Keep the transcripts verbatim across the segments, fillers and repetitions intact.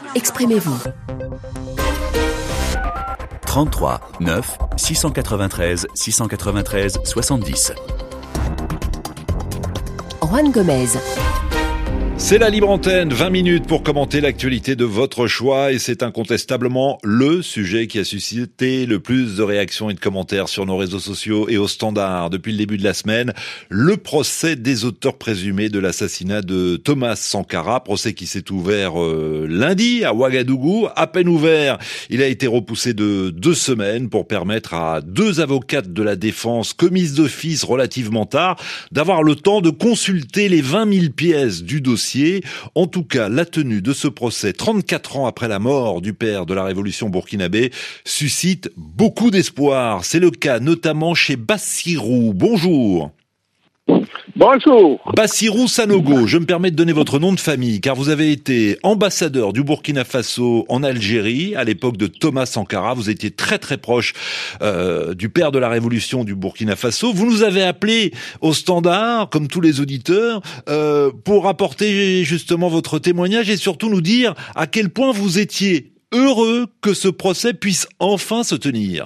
exprimez-vous. trente-trois neuf six cent quatre-vingt-treize six cent quatre-vingt-treize soixante-dix. Juan Gomez. C'est la libre antenne, vingt minutes pour commenter l'actualité de votre choix et c'est incontestablement le sujet qui a suscité le plus de réactions et de commentaires sur nos réseaux sociaux et au Standard depuis le début de la semaine. Le procès des auteurs présumés de l'assassinat de Thomas Sankara, procès qui s'est ouvert euh, lundi à Ouagadougou. À peine ouvert, il a été repoussé de deux semaines pour permettre à deux avocates de la défense commises d'office relativement tard d'avoir le temps de consulter les vingt mille pièces du dossier. En tout cas, la tenue de ce procès, trente-quatre ans après la mort du père de la révolution burkinabé, suscite beaucoup d'espoir. C'est le cas notamment chez Bassirou. Bonjour. Bonjour. Bassirou Sanogo, je me permets de donner votre nom de famille, car vous avez été ambassadeur du Burkina Faso en Algérie, à l'époque de Thomas Sankara. Vous étiez très très proche euh, du père de la révolution du Burkina Faso. Vous nous avez appelé au Standard, comme tous les auditeurs, euh, pour apporter justement votre témoignage et surtout nous dire à quel point vous étiez heureux que ce procès puisse enfin se tenir.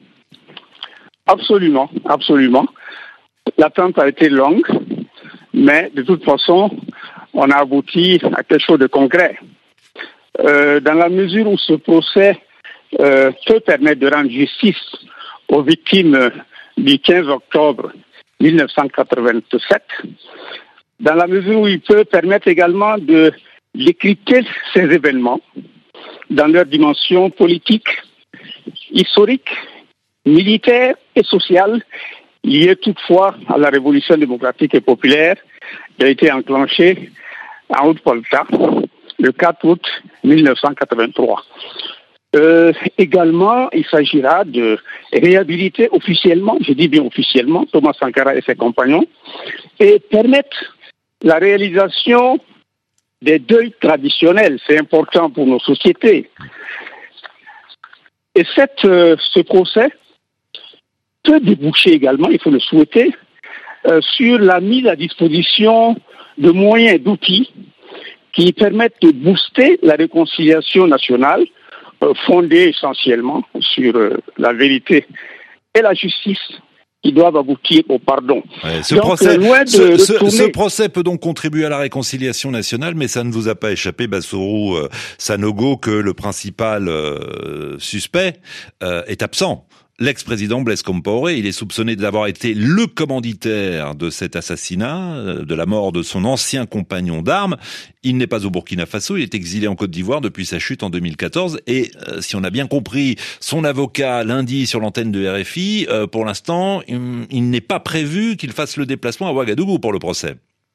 Absolument, absolument. L'attente a été longue, mais de toute façon, on a abouti à quelque chose de concret. Euh, dans la mesure où ce procès euh, peut permettre de rendre justice aux victimes du quinze octobre mille neuf cent quatre-vingt-sept, dans la mesure où il peut permettre également de décrypter ces événements dans leur dimension politique, historique, militaire et sociale, lié toutefois à la révolution démocratique et populaire qui a été enclenchée en Haute-Volta le quatre août mille neuf cent quatre-vingt-trois. Euh, également, il s'agira de réhabiliter officiellement, je dis bien officiellement, Thomas Sankara et ses compagnons et permettre la réalisation des deuils traditionnels. C'est important pour nos sociétés. Et cette, euh, ce procès peut déboucher également, il faut le souhaiter, euh, sur la mise à disposition de moyens, d'outils qui permettent de booster la réconciliation nationale, euh, fondée essentiellement sur euh, la vérité et la justice qui doivent aboutir au pardon. Ouais, ce, donc, procès, loin de ce, retourner... ce, ce procès peut donc contribuer à la réconciliation nationale, mais ça ne vous a pas échappé, Bassirou euh, Sanogo, que le principal euh, suspect euh, est absent. L'ex-président Blaise Compaoré, il est soupçonné d'avoir été le commanditaire de cet assassinat, de la mort de son ancien compagnon d'armes. Il n'est pas au Burkina Faso, il est exilé en Côte d'Ivoire depuis sa chute en deux mille quatorze. Et euh, si on a bien compris, son avocat lundi sur l'antenne de R F I, euh, pour l'instant, il, il n'est pas prévu qu'il fasse le déplacement à Ouagadougou pour le procès.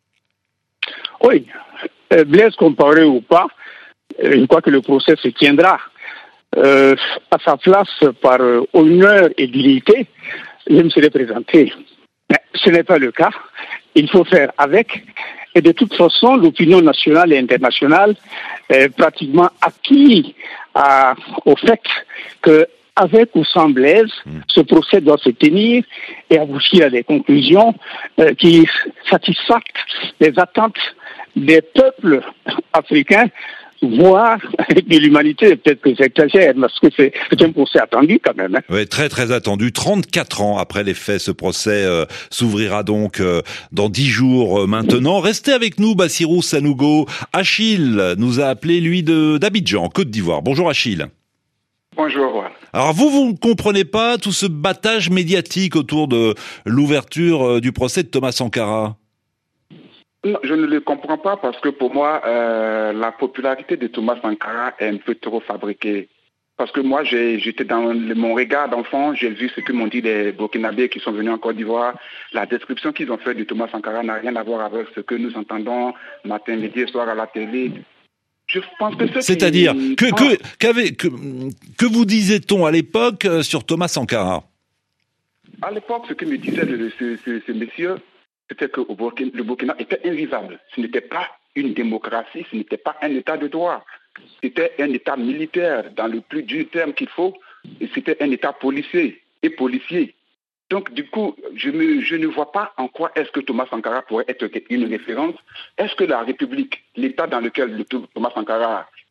Oui, Blaise Compaoré ou pas, je crois que le procès se tiendra. Euh, à sa place, par euh, honneur et dignité, je me serais présenté. Mais ce n'est pas le cas. Il faut faire avec. Et de toute façon, l'opinion nationale et internationale est pratiquement acquise à, au fait que, avec ou sans Blaise, ce procès doit se tenir et aboutir à des conclusions euh, qui satisfassent les attentes des peuples africains, voire de l'humanité. Peut-être que j'exagère, parce que c'est, c'est un procès attendu quand même. Hein. Oui, très très attendu. trente-quatre ans après les faits, ce procès euh, s'ouvrira donc euh, dans dix jours euh, maintenant. Restez avec nous, Bassirou Sanogo. Achille nous a appelé, lui, de, d'Abidjan, Côte d'Ivoire. Bonjour Achille. Bonjour. Alors vous, vous ne comprenez pas tout ce battage médiatique autour de l'ouverture euh, du procès de Thomas Sankara? Non, je ne le comprends pas parce que pour moi, euh, la popularité de Thomas Sankara est un peu trop fabriquée. Parce que moi, j'ai, j'étais dans le, mon regard d'enfant, j'ai vu ce que m'ont dit les Burkinabés qui sont venus en Côte d'Ivoire. La description qu'ils ont faite de Thomas Sankara n'a rien à voir avec ce que nous entendons matin, midi et soir à la télé. Je pense que C'est-à-dire, qui... que, que, qu'avait, que, que vous disait-on à l'époque sur Thomas Sankara? À l'époque, ce que me disait ce, ce, ce, ce monsieur, c'était que au Burkina, le Burkina était invivable. Ce n'était pas une démocratie, ce n'était pas un état de droit. C'était un état militaire, dans le plus dur terme qu'il faut, et c'était un état policier et policier. Donc, du coup, je, me, je ne vois pas en quoi est-ce que Thomas Sankara pourrait être une référence. Est-ce que la République, l'état dans lequel le, Thomas Sankara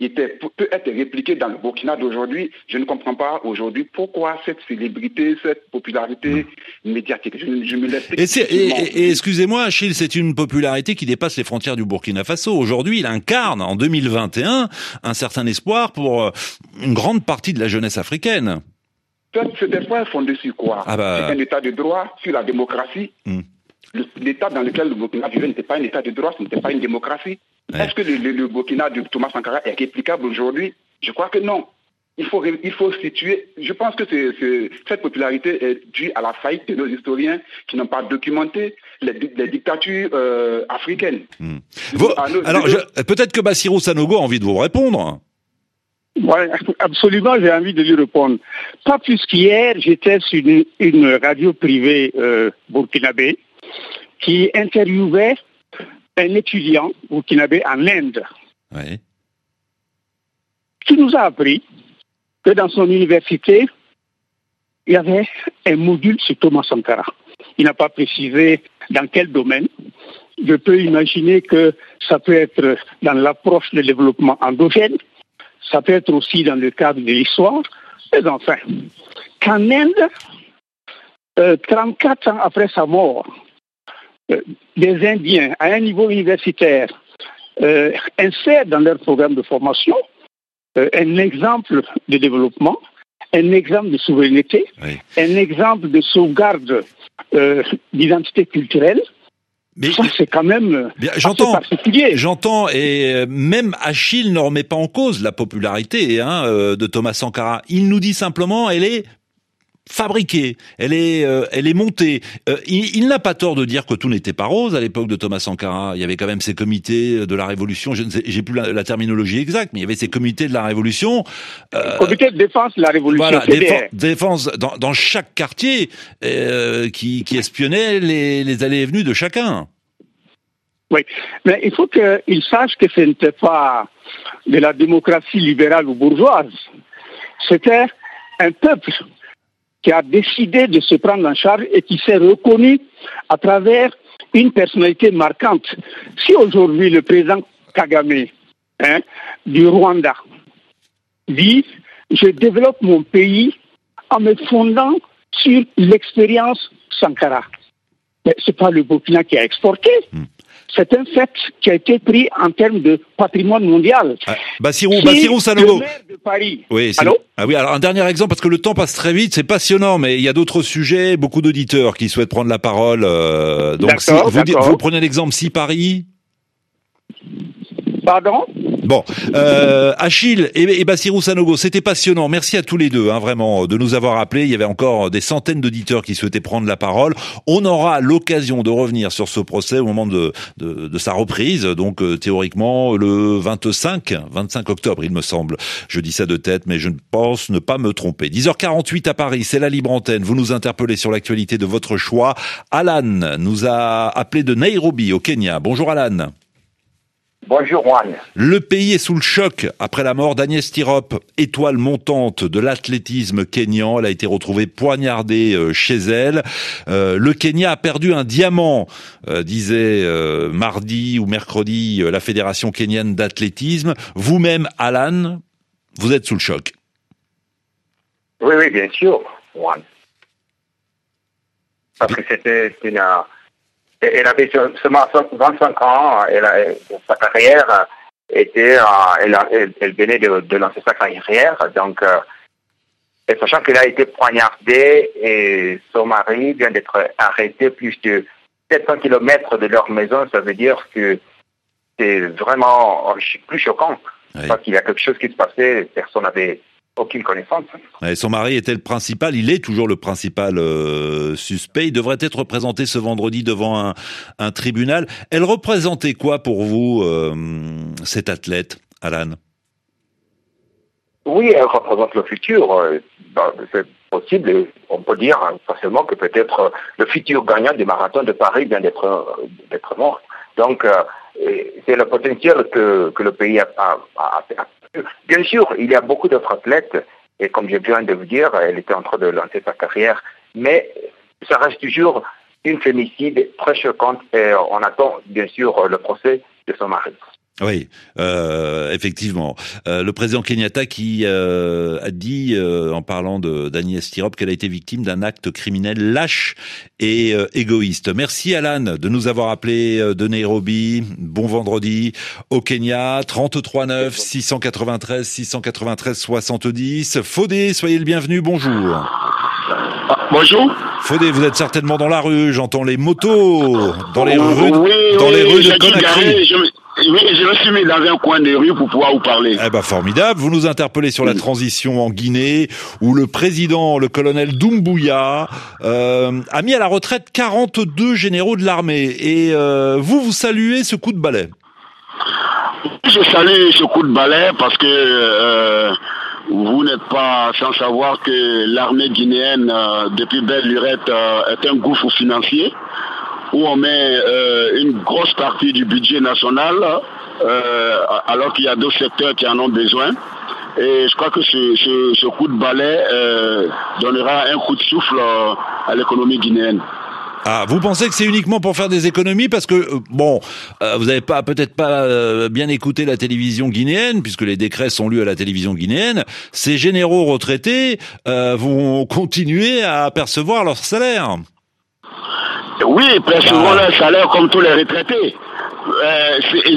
était, peut être répliqué dans le Burkina d'aujourd'hui. Je ne comprends pas aujourd'hui pourquoi cette célébrité, cette popularité médiatique. Je, je me laisse et, c'est, et, et, et excusez-moi, Achille, c'est une popularité qui dépasse les frontières du Burkina Faso. Aujourd'hui, il incarne, en deux mille vingt et un, un certain espoir pour une grande partie de la jeunesse africaine. Cet espoir est fondé sur quoi? ah bah... C'est un état de droit, sur la démocratie. Mm. Le, l'état dans lequel le Burkina vivait n'était pas un état de droit, ce n'était pas une démocratie. Ouais. Est-ce que le, le, le Burkina de Thomas Sankara est réplicable aujourd'hui? Je crois que non. Il faut, il faut situer. Je pense que c'est, c'est, cette popularité est due à la faillite de nos historiens qui n'ont pas documenté les, les dictatures euh, africaines. Mmh. Vous, nos, alors, je, peut-être que Bassirou Sanogo a envie de vous répondre. Oui, absolument, j'ai envie de lui répondre. Pas plus qu'hier, j'étais sur une, une radio privée euh, burkinabé qui interviewait un étudiant burkinabé en Inde. Oui. Qui nous a appris que dans son université, il y avait un module sur Thomas Sankara. Il n'a pas précisé dans quel domaine. Je peux imaginer que ça peut être dans l'approche du développement endogène, ça peut être aussi dans le cadre de l'histoire, mais enfin, qu'en Inde, euh, trente-quatre ans après sa mort, euh, des Indiens à un niveau universitaire euh, insèrent dans leur programme de formation Euh, un exemple de développement, un exemple de souveraineté, oui. un exemple de sauvegarde euh, d'identité culturelle. Mais ça, c'est quand même bien, j'entends, assez particulier. J'entends, et même Achille ne remet pas en cause la popularité hein, de Thomas Sankara. Il nous dit simplement, elle est fabriquée, elle est, euh, elle est montée. Euh, il, il n'a pas tort de dire que tout n'était pas rose à l'époque de Thomas Sankara. Il y avait quand même ces comités de la Révolution. Je ne sais, j'ai plus la, la terminologie exacte, mais il y avait ces comités de la Révolution. Euh, Comité de défense de la Révolution. Voilà, défense, défense dans, dans chaque quartier euh, qui, qui espionnait les, les allées et venues de chacun. Oui, mais il faut qu'il sache que ce n'était pas de la démocratie libérale ou bourgeoise. C'était un peuple qui a décidé de se prendre en charge et qui s'est reconnu à travers une personnalité marquante. Si aujourd'hui le président Kagame hein, du Rwanda dit « Je développe mon pays en me fondant sur l'expérience Sankara », mais ce n'est pas le Burkina qui a exporté. Mmh. C'est un fait qui a été pris en termes de patrimoine mondial. Ah, Bassirou, Bassirou Sanogo. Le maire de Paris. Oui, c'est... Allô? Ah oui, alors un dernier exemple, parce que le temps passe très vite, c'est passionnant, mais il y a d'autres sujets, beaucoup d'auditeurs qui souhaitent prendre la parole. Euh, donc, si, vous, dites, vous prenez l'exemple si Paris. Pardon? Bon, euh, Achille et, et Bassirou Sanogo, c'était passionnant. Merci à tous les deux, hein, vraiment, de nous avoir appelés. Il y avait encore des centaines d'auditeurs qui souhaitaient prendre la parole. On aura l'occasion de revenir sur ce procès au moment de, de, de sa reprise, donc euh, théoriquement le vingt-cinq octobre, il me semble. Je dis ça de tête, mais je pense ne pas me tromper. dix heures quarante-huit à Paris, c'est la libre antenne. Vous nous interpellez sur l'actualité de votre choix. Alan nous a appelé de Nairobi, au Kenya. Bonjour Alan. Bonjour Juan. Le pays est sous le choc après la mort d'Agnès Tirop, étoile montante de l'athlétisme kényan. Elle a été retrouvée poignardée chez elle. Euh, le Kenya a perdu un diamant, euh, disait euh, mardi ou mercredi euh, la Fédération kenyane d'athlétisme. Vous-même, Alan, vous êtes sous le choc. Oui, oui, bien sûr, Juan. Parce que c'était une... Elle avait seulement vingt-cinq ans, elle a, sa carrière était, elle, elle, elle venait de, de lancer sa carrière, donc, euh, et sachant qu'elle a été poignardée et son mari vient d'être arrêté plus de sept cents kilomètres de leur maison, ça veut dire que c'est vraiment plus choquant. Oui. Parce qu'il y a quelque chose qui se passait, personne n'avait aucune connaissance. Et son mari était le principal, il est toujours le principal euh, suspect. Il devrait être représenté ce vendredi devant un, un tribunal. Elle représentait quoi pour vous, euh, cette athlète, Alan? Oui, elle représente le futur. C'est possible, on peut dire facilement que peut-être le futur gagnant du marathon de Paris vient d'être, d'être mort. Donc, c'est le potentiel que, que le pays a, a, a, a. Bien sûr, il y a beaucoup d'autres athlètes, et comme je viens de vous dire, elle était en train de lancer sa carrière, mais ça reste toujours une féminicide très choquante, et on attend bien sûr le procès de son mari. Oui, euh, effectivement. Euh, le président Kenyatta qui euh, a dit, euh, en parlant de d'Agnès Tirop, qu'elle a été victime d'un acte criminel lâche et euh, égoïste. Merci Alan de nous avoir appelé euh, de Nairobi. Bon vendredi au Kenya. trente-trois neuf six cent quatre-vingt-treize six cent quatre-vingt-treize soixante-dix. Fodé, soyez le bienvenu. Bonjour. Ah, bonjour. Fodé, vous êtes certainement dans la rue. J'entends les motos dans les rues, oui, dans oui, les rues de Conakry. Conakry. Oui, je me suis mis dans un coin de rue pour pouvoir vous parler. Eh ben formidable, vous nous interpellez sur la transition en Guinée, où le président, le colonel Doumbouya, euh, a mis à la retraite quarante-deux généraux de l'armée. Et euh, vous, vous saluez ce coup de balai. Je salue ce coup de balai parce que euh, vous n'êtes pas sans savoir que l'armée guinéenne, euh, depuis belle lurette, euh, est un gouffre financier, où on met euh, une grosse partie du budget national, euh, alors qu'il y a d'autres secteurs qui en ont besoin. Et je crois que ce, ce, ce coup de balai euh, donnera un coup de souffle euh, à l'économie guinéenne. Ah, vous pensez que c'est uniquement pour faire des économies parce que euh, bon, euh, vous n'avez pas peut-être pas euh, bien écouté la télévision guinéenne puisque les décrets sont lus à la télévision guinéenne. Ces généraux retraités euh, vont continuer à percevoir leur salaire. Oui, percevront ah. leur salaire comme tous les retraités. Euh,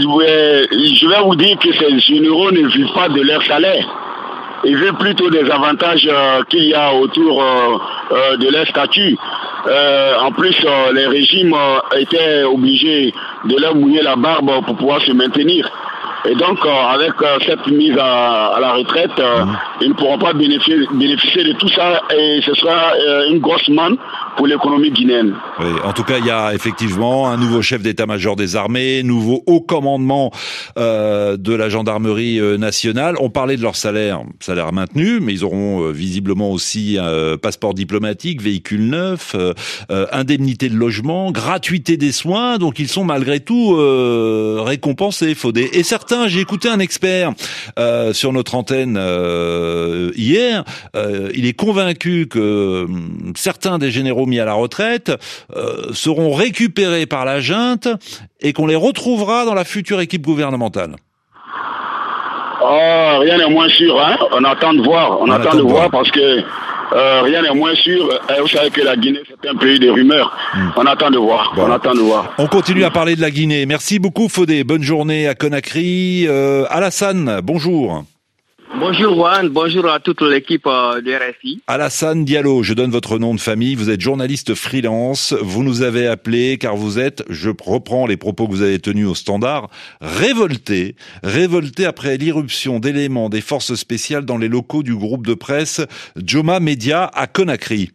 je vais vous dire que ces généraux ne vivent pas de leur salaire. Ils vivent plutôt des avantages euh, qu'il y a autour euh, euh, de leur statut. Euh, en plus, euh, les régimes euh, étaient obligés de leur mouiller la barbe pour pouvoir se maintenir. Et donc, euh, avec euh, cette mise à, à la retraite, euh, mmh. ils ne pourront pas bénéficier, bénéficier de tout ça et ce sera euh, une grosse manne pour l'économie guinéenne. Oui, en tout cas, il y a effectivement un nouveau chef d'état-major des armées, nouveau haut commandement euh, de la gendarmerie euh, nationale. On parlait de leur salaire, salaire maintenu, mais ils auront euh, visiblement aussi un euh, passeport diplomatique, véhicule neuf, euh, euh, indemnité de logement, gratuité des soins. Donc, ils sont malgré tout euh, récompensés, Fodé. Et certains j'ai écouté un expert euh, sur notre antenne euh, hier. Euh, il est convaincu que euh, certains des généraux mis à la retraite euh, seront récupérés par la junte et qu'on les retrouvera dans la future équipe gouvernementale. Oh, rien n'est moins sûr, hein. On attend de voir. On, On attend, attend de voir, voir parce que euh, rien n'est moins sûr. Vous savez que la Guinée, c'est un pays de rumeurs. Mmh. On attend de voir. Voilà. On attend de voir. On continue à parler de la Guinée. Merci beaucoup, Fodé. Bonne journée à Conakry. Euh, Alassane, bonjour. Bonjour Juan, bonjour à toute l'équipe de R F I. Alassane Diallo, je donne votre nom de famille, vous êtes journaliste freelance, vous nous avez appelé car vous êtes, je reprends les propos que vous avez tenus au Standard, révolté, révolté après l'irruption d'éléments des forces spéciales dans les locaux du groupe de presse Joma Media à Conakry.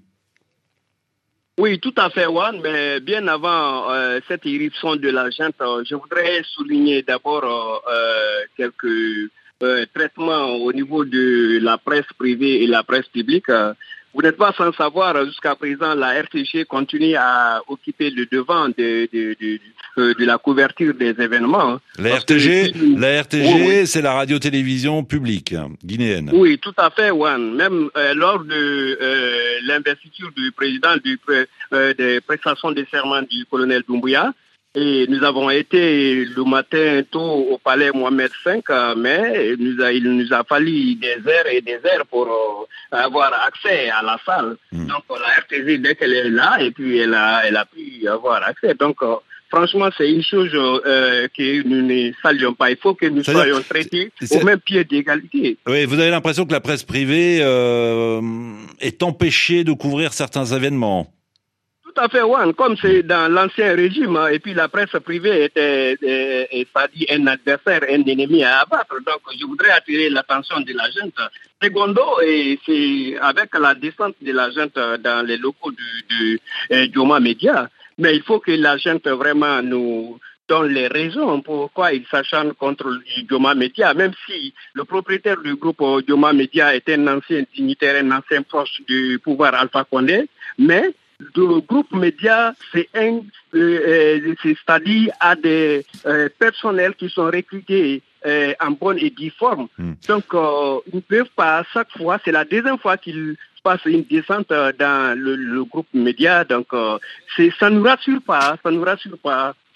Oui, tout à fait, Juan, mais bien avant euh, cette irruption de la junte, euh, je voudrais souligner d'abord euh, quelques Euh, traitement au niveau de la presse privée et la presse publique. Euh, vous n'êtes pas sans savoir, jusqu'à présent, la R T G continue à occuper le devant de, de, de, de, de la couverture des événements. La R T G, que, la R T G, oui, oui. C'est la radio-télévision publique guinéenne. Oui, tout à fait, Juan. Même euh, lors de euh, l'investiture du président du, euh, des prestations de serment du colonel Doumbouya, et nous avons été le matin tôt au palais Mohamed cinq, mais il nous a, il nous a fallu des heures et des heures pour euh, avoir accès à la salle. Mmh. Donc la R T G, dès qu'elle est là, et puis elle a, elle a pu avoir accès. Donc euh, franchement, c'est une chose euh, que nous ne saluons pas. Il faut que nous C'est-à-dire, soyons traités c'est... au même pied d'égalité. Oui, vous avez l'impression que la presse privée euh, est empêchée de couvrir certains événements. Tout à fait, Juan, comme c'est dans l'ancien régime, et puis la presse privée était, c'est-à-dire un adversaire, un ennemi à abattre. Donc, je voudrais attirer l'attention de la junte. Secondo, et c'est avec la descente de la junte dans les locaux du, du Joma Media, mais il faut que la junte vraiment nous donne les raisons pourquoi il s'acharne contre le Joma Media, même si le propriétaire du groupe Joma Media est un ancien dignitaire, un ancien proche du pouvoir Alpha Condé, mais le groupe média, c'est un, euh, c'est-à-dire à des euh, personnels qui sont recrutés euh, en bonne et due forme. Mm. Donc, euh, ils ne peuvent pas, chaque fois, c'est la deuxième fois qu'ils passent une descente dans le, le groupe média. Donc, euh, c'est, ça ne nous rassure pas, ça ne nous rassure pas.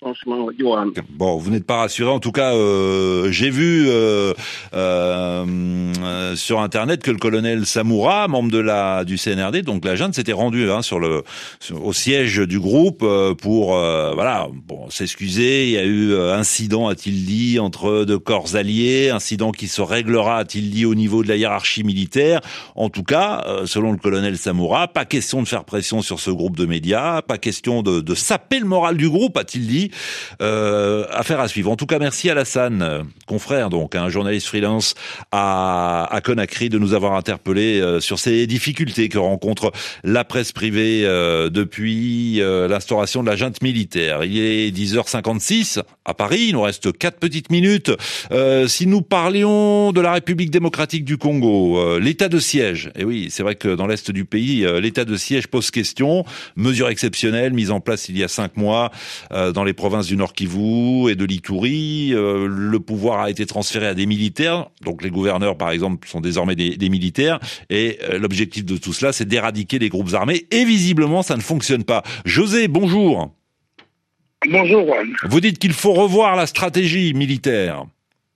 franchement, Johan. Bon, vous n'êtes pas rassuré. En tout cas, euh, j'ai vu euh, euh, euh, sur Internet que le colonel Samoura, membre de la du C N R D, donc la junte, s'était rendu hein, sur le sur, au siège du groupe euh, pour euh, voilà, bon, s'excuser. Il y a eu euh, incident, a-t-il dit, entre deux corps alliés, incident qui se réglera, a-t-il dit, au niveau de la hiérarchie militaire. En tout cas, euh, selon le colonel Samoura, pas question de faire pression sur ce groupe de médias, pas question de, de saper le moral du groupe, a-t-il dit. Euh, affaire à suivre. En tout cas, merci Alassane, euh, confrère donc, un journaliste freelance à, à Conakry, de nous avoir interpellé euh, sur ces difficultés que rencontre la presse privée euh, depuis euh, l'instauration de la junte militaire. Il est dix heures cinquante-six à Paris, il nous reste quatre petites minutes. Euh, si nous parlions de la République démocratique du Congo, euh, l'état de siège, et oui, c'est vrai que dans l'est du pays, euh, l'état de siège pose question. Mesure exceptionnelle mise en place il y a cinq mois euh, dans les provinces du Nord Kivu et de l'Ituri. Euh, le pouvoir a été transféré à des militaires, donc les gouverneurs par exemple sont désormais des, des militaires, et euh, l'objectif de tout cela c'est d'éradiquer les groupes armés, et visiblement ça ne fonctionne pas. José, bonjour. Bonjour Juan. Vous dites qu'il faut revoir la stratégie militaire.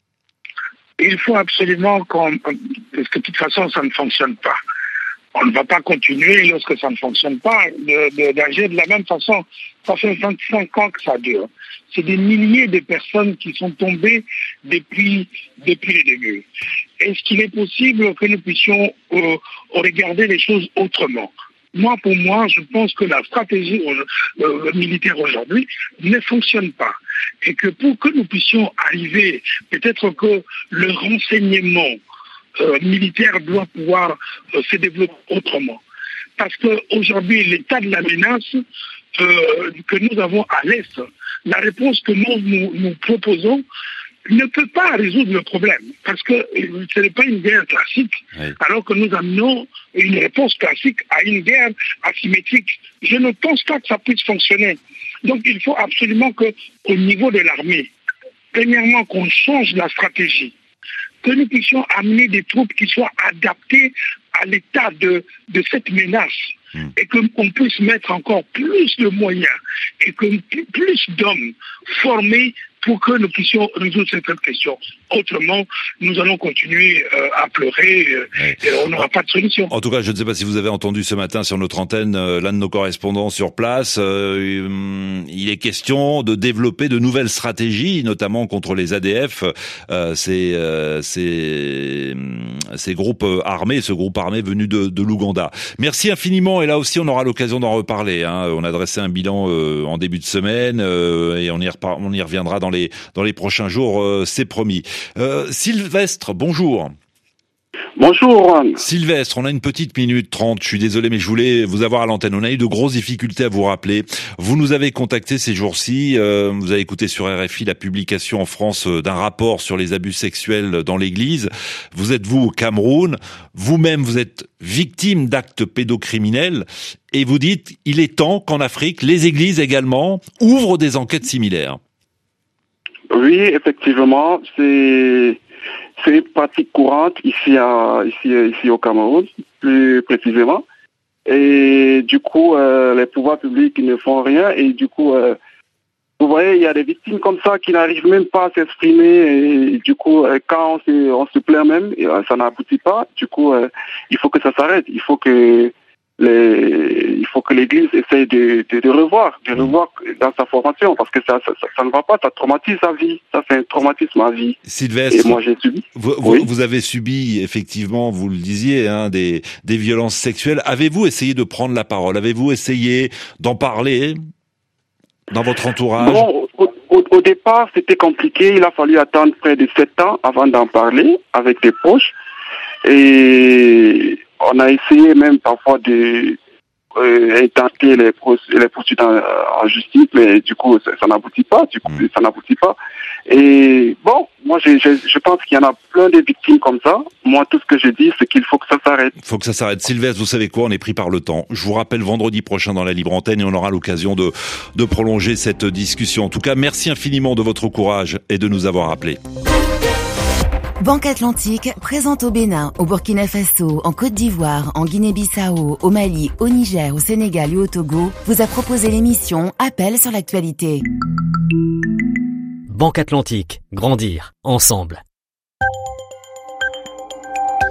Il faut absolument qu'on... parce que de toute façon ça ne fonctionne pas. On ne va pas continuer, lorsque ça ne fonctionne pas, de, de, d'agir de la même façon. Ça fait vingt-cinq ans que ça dure. C'est des milliers de personnes qui sont tombées depuis, depuis le début. Est-ce qu'il est possible que nous puissions euh, regarder les choses autrement ? Moi, pour moi, je pense que la stratégie euh, militaire aujourd'hui ne fonctionne pas. Et que pour que nous puissions arriver, peut-être que le renseignement Euh, militaire doit pouvoir euh, se développer autrement. Parce qu'aujourd'hui, l'état de la menace euh, que nous avons à l'Est, la réponse que nous, nous, nous proposons ne peut pas résoudre le problème. Parce que euh, ce n'est pas une guerre classique, oui. Alors que nous amenons une réponse classique à une guerre asymétrique. Je ne pense pas que ça puisse fonctionner. Donc il faut absolument qu'au niveau de l'armée, premièrement, qu'on change la stratégie, que nous puissions amener des troupes qui soient adaptées à l'état de, de cette menace, mmh. et qu'on puisse mettre encore plus de moyens et que plus d'hommes formés pour que nous puissions résoudre cette question. Autrement, nous allons continuer euh, à pleurer euh, oui. et on n'aura pas de solution. En tout cas, je ne sais pas si vous avez entendu ce matin sur notre antenne euh, l'un de nos correspondants sur place. Euh, il est question de développer de nouvelles stratégies, notamment contre les A D F, euh, ces, euh, ces, ces groupes armés, ce groupe armé venu de, de l'Ouganda. Merci infiniment, et là aussi on aura l'occasion d'en reparler. Hein. On a dressé un bilan euh, en début de semaine euh, et on y, repar- on y reviendra dans les dans les prochains jours, euh, c'est promis. Euh, Sylvestre, bonjour. Bonjour. Sylvestre, on a une petite minute trente, je suis désolé mais je voulais vous avoir à l'antenne. On a eu de grosses difficultés à vous rappeler. Vous nous avez contacté ces jours-ci, euh, vous avez écouté sur R F I la publication en France d'un rapport sur les abus sexuels dans l'église. Vous êtes vous au Cameroun, vous-même vous êtes victime d'actes pédocriminels et vous dites il est temps qu'en Afrique, les églises également ouvrent des enquêtes similaires. Oui, effectivement, c'est... C'est une pratique courante ici, à, ici, ici au Cameroun, plus précisément. Et du coup, euh, les pouvoirs publics ne font rien. Et du coup, euh, vous voyez, il y a des victimes comme ça qui n'arrivent même pas à s'exprimer. Et du coup, euh, quand on se, on se plaint même, ça n'aboutit pas. Du coup, euh, il faut que ça s'arrête. Il faut que les, il faut que l'Église essaye de, de, de revoir, de revoir dans sa formation, parce que ça, ça, ça, ça ne va pas, ça traumatise sa vie. Ça, c'est un traumatisme à vie. Sylvestre, et moi j'ai subi. Vous, oui. vous avez subi, effectivement, vous le disiez, hein, des, des violences sexuelles. Avez-vous essayé de prendre la parole? Avez-vous essayé d'en parler dans votre entourage? Bon, au, au, au départ, c'était compliqué. Il a fallu attendre près de sept ans avant d'en parler avec des proches. Et on a essayé même parfois de euh, intenter les, les poursuites en, en justice, mais du coup, ça, ça n'aboutit pas. Du coup, mmh. ça n'aboutit pas. Et bon, moi, je, je, je pense qu'il y en a plein de victimes comme ça. Moi, tout ce que je dis, c'est qu'il faut que ça s'arrête. Il faut que ça s'arrête. Sylvestre, vous savez quoi? On est pris par le temps. Je vous rappelle vendredi prochain dans la Libre Antenne et on aura l'occasion de, de prolonger cette discussion. En tout cas, merci infiniment de votre courage et de nous avoir appelés. Banque Atlantique, présente au Bénin, au Burkina Faso, en Côte d'Ivoire, en Guinée-Bissau, au Mali, au Niger, au Sénégal et au Togo, vous a proposé l'émission Appel sur l'actualité. Banque Atlantique, grandir ensemble.